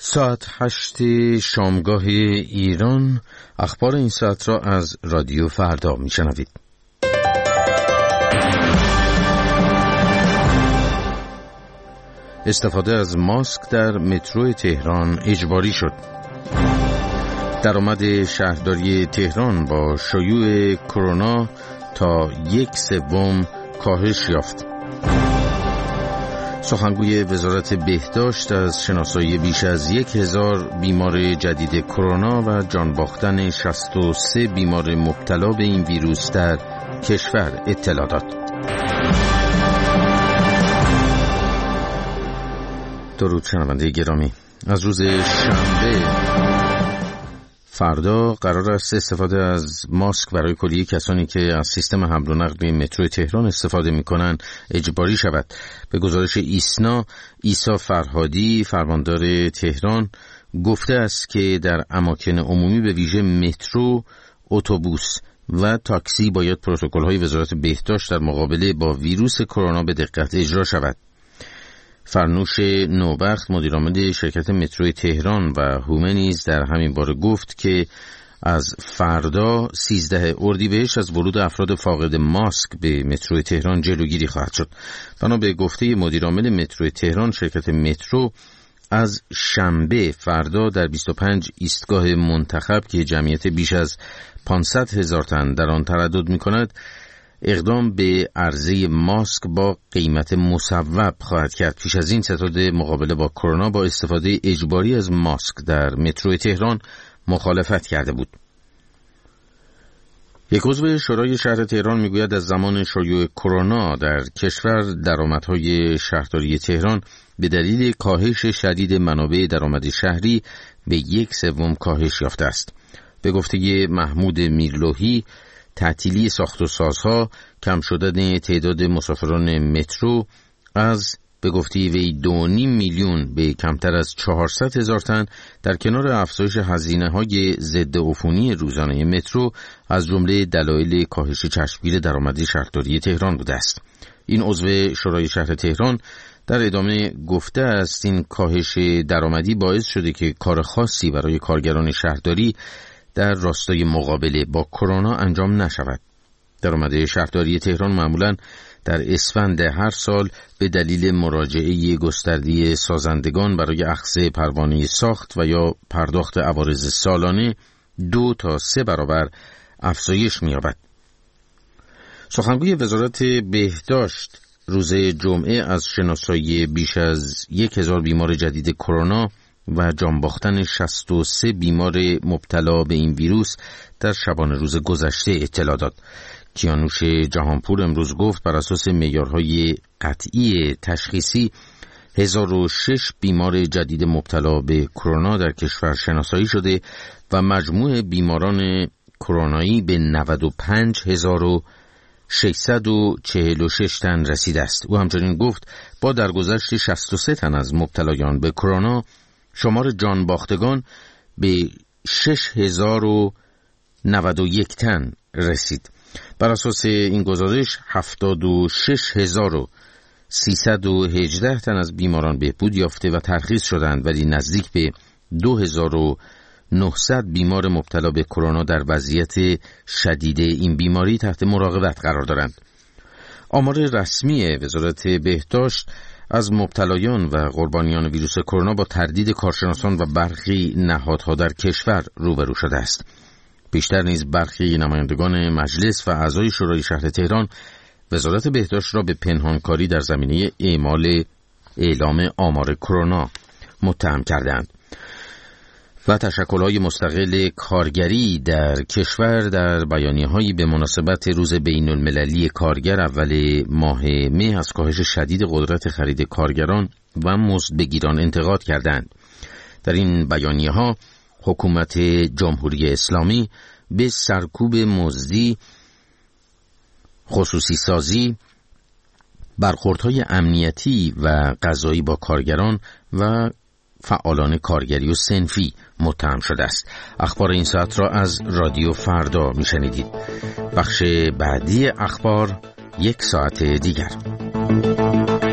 ساعت 8 شامگاه ایران. اخبار این ساعت را از رادیو فردا میشنوید. استفاده از ماسک در مترو تهران اجباری شد. درآمد شهرداری تهران با شیوع کرونا تا 1/3 کاهش یافت. سخنگوی وزارت بهداشت از شناسایی بیش از 1000 بیمار جدید کرونا و جان باختن 63 بیمار مبتلا به این ویروس در کشور اطلاع داد. درود شنونده گرامی. از روز شنبه فردا قرار است استفاده از ماسک برای کلیه کسانی که از سیستم حمل و نقل به مترو تهران استفاده می‌کنند اجباری شود. به گزارش ایسنا، عیسی فرهادی فرماندار تهران گفته است که در اماکن عمومی به ویژه مترو، اتوبوس و تاکسی باید پروتکل‌های وزارت بهداشت در مقابله با ویروس کرونا به دقت اجرا شود. فرنوش نوبخت مدیرعامل شرکت مترو تهران و هومه نیز در همین باره گفت که از فردا 13 اردیبهشت از ورود افراد فاقد ماسک به مترو تهران جلوگیری خواهد شد. بنا به گفته مدیرعامل مترو تهران، شرکت مترو از شنبه فردا در 25 ایستگاه منتخب که جمعیت بیش از 500,000 تن در آن تردد می‌کند اقدام به عرضه ماسک با قیمت مصوب خواهد کرد. پیش از این ستاد مقابله با کرونا با استفاده اجباری از ماسک در مترو تهران مخالفت کرده بود. یک عضو شورای شهر تهران میگوید از زمان شیوع کرونا در کشور درآمدهای شهرداری تهران به دلیل کاهش شدید منابع درآمد شهری به 1/3 کاهش یافته است. به گفته محمود میرلوحی، تعطیلی ساخت و سازها، کم شدن تعداد مسافران مترو از به گفته وی 2.5 میلیون به کمتر از 400,000 تن در کنار افزایش هزینه‌های ضد عفونی روزانه مترو از جمله دلایل کاهش چشمگیر درآمدی شهرداری تهران بوده است. این عضو شورای شهر تهران در ادامه گفته است این کاهش درآمدی باعث شده که کار خاصی برای کارگران شهرداری در راستای مقابله با کرونا انجام نشود. درآمد شهرداری تهران معمولاً در اسفند هر سال به دلیل مراجعه گسترده سازندگان برای اخذ پروانه ساخت و یا پرداخت عوارض سالانه 2 تا 3 برابر افزایش می‌یابد. سخنگوی وزارت بهداشت روز جمعه از شناسایی بیش از 1000 بیمار جدید کرونا و جان باختن 63 بیمار مبتلا به این ویروس در شبانه روز گذشته اطلاع داد. کیانوش جهانپور امروز گفت بر اساس معیارهای قطعی تشخیصی 1006 بیمار جدید مبتلا به کرونا در کشور شناسایی شده و مجموع بیماران کرونایی به 95,646 تن رسیده است. او همچنین گفت با درگذشت 63 تن از مبتلایان به کرونا شمار جان باختگان به 6091 تن رسید. بر اساس این گزارش 76,318 تن از بیماران بهبود یافته و ترخیص شدند، ولی نزدیک به 2900 بیمار مبتلا به کرونا در وضعیت شدید این بیماری تحت مراقبت قرار دارند. آمار رسمی وزارت بهداشت از مبتلایان و قربانیان ویروس کرونا با تردید کارشناسان و برخی نهادها در کشور روبرو شده است. بیشتر نیز برخی نمایندگان مجلس و اعضای شورای شهر تهران وزارت بهداشت را به پنهانکاری در زمینه اعلام آمار کرونا متهم کردند. و تشکل‌های مستقل کارگری در کشور در بیانیه‌هایی به مناسبت روز بین‌المللی کارگر اول ماه مه از کاهش شدید قدرت خرید کارگران و مزدبگیران انتقاد کردند. در این بیانیه‌ها حکومت جمهوری اسلامی به سرکوب مزدی، خصوصی سازی، برخوردهای امنیتی و قضایی با کارگران و فعالان کارگری و صنفی متهم شده است. اخبار این ساعت را از رادیو فردا میشنیدید. بخش بعدی اخبار یک ساعت دیگر.